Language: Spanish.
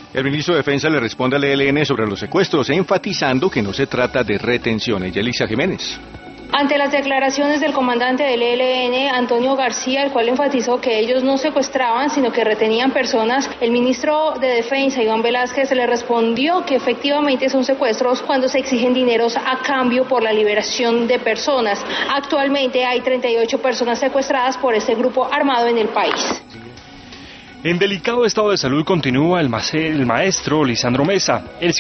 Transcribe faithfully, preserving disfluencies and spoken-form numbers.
El ministro de Defensa le responde al E L N sobre los secuestros, enfatizando que no se trata de retenciones. Yelisa Jiménez. Ante las declaraciones del comandante del E L N, Antonio García, el cual enfatizó que ellos no secuestraban, sino que retenían personas, el ministro de Defensa, Iván Velázquez, le respondió que efectivamente son secuestros cuando se exigen dineros a cambio por la liberación de personas. Actualmente hay treinta y ocho personas secuestradas por este grupo armado en el país. En delicado estado de salud continúa el, el maestro Lisandro Mesa. El